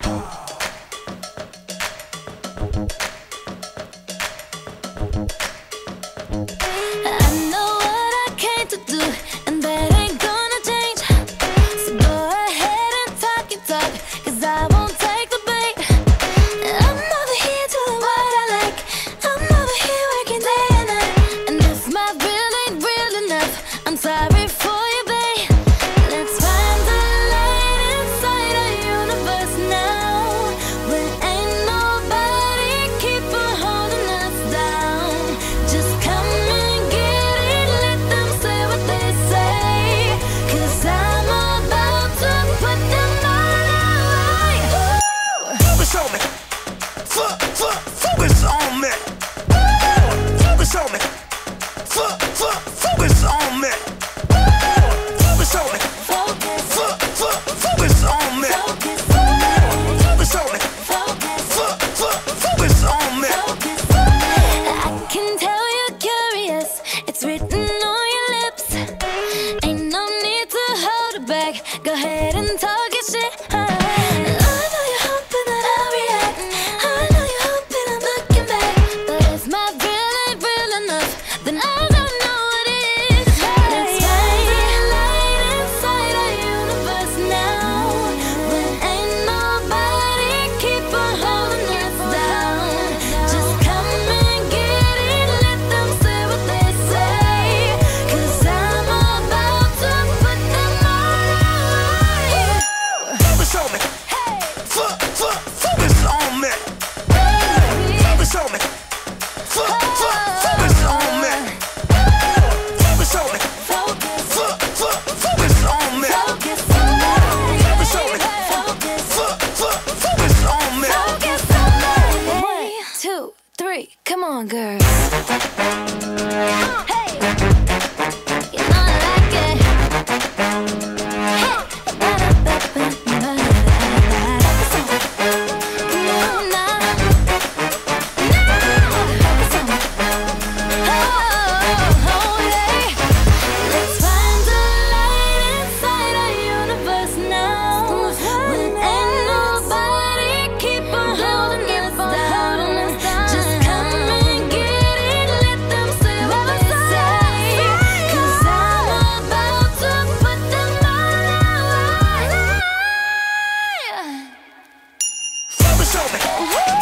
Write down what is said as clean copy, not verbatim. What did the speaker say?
I know what I came to do, and that ain't gonna change. So go ahead and talk your talk, 'cause I won't take the bait. I'm over here doing what I like. I'm over here working day and night. And if my real ain't real enough, I'm sorry for you, babe. Let's find the light inside our universe now, where ain't nobody keep on holding us down. Just come and get it, let them say what they say, 'cause I'm about to put them all away. Focus on me. Focus on me. Focus on me. Focus on me. Focus on me. Focus on me. Focus on me. Focus on me. I can tell you're curious, it's written on your lips. Ain't no need to hold it back, go ahead and talk your shit. I know you're hoping that I'll react, I know you're hoping I'm looking back. But if my real ain't real enough, then I don't know what is. Let's find the light inside our universe now, where ain't nobody keep on holding us down. Just come and get it, let them say what they say, 'cause I'm about to put them all away. Focus on me. Focus on me. Focus on me. Focus on me. Focus on me. Focus on me. Focus on me. Focus on me. 1, 2, 3, come on, girls. Hey, you know I like it. Hey, let's find the light inside our universe now, when ain't nobody keep on holding us down. Just come and get it, let them say what they say, 'cause I'm about to put them all away. Focus on me.